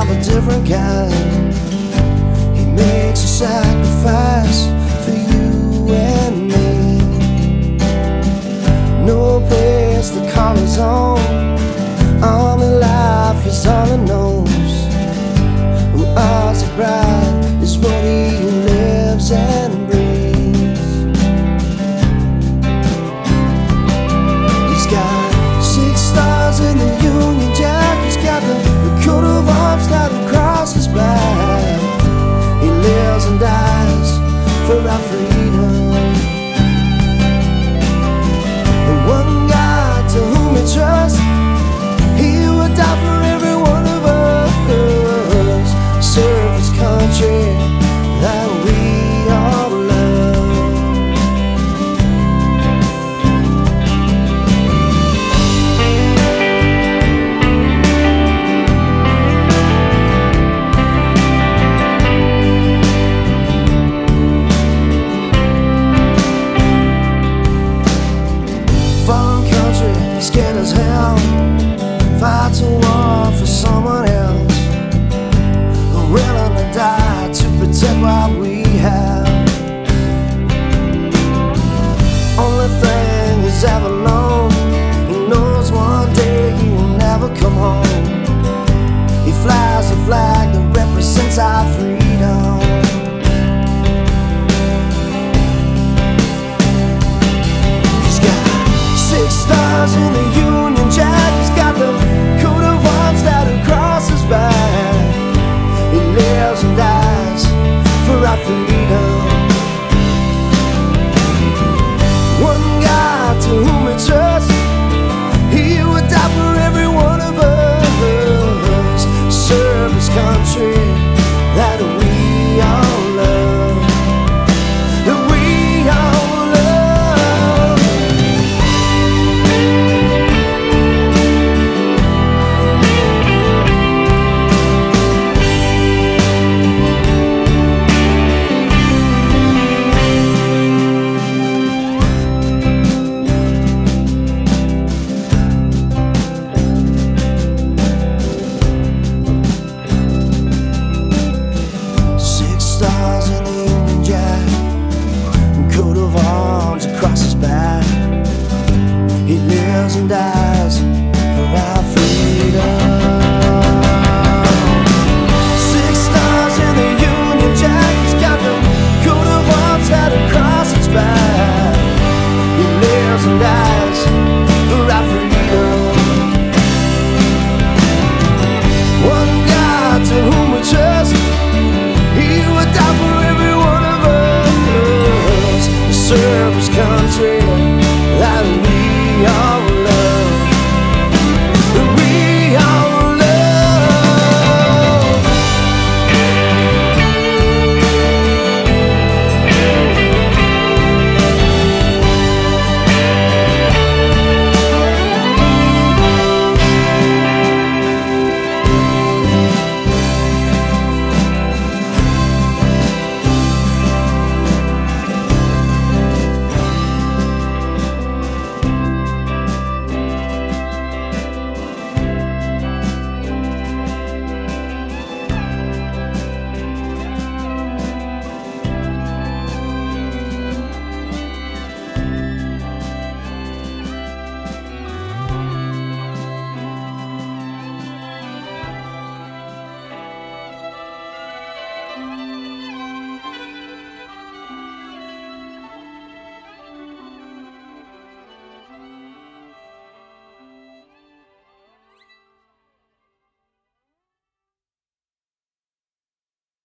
of a different kind. He makes a sacrifice for you and me. No place to call his own. Only life is all he knows. Who Ozzy Bride is what he lives and breathes. He's got 6 stars in the Union Jack. He's got the coat of arms down across his back. He lives and dies for our freedom. The one God to whom he trusts, he would die for every one of us. Serve his country that we all love. Foreign country, scared as hell, fight to war for someone else. Willing to die to protect what we have. Only thing he's ever known, he knows one day he will never come home. He flies a flag that represents our freedom. He's got 6 stars in the Union Jack. He's got the coat of arms that across his back. He lives and dies for our freedom. One God to whom we trust, he would die for every one of us. Serve his country that we all love, that we all love. Stars in the Union Jack, coat of arms across his back. He lives and dies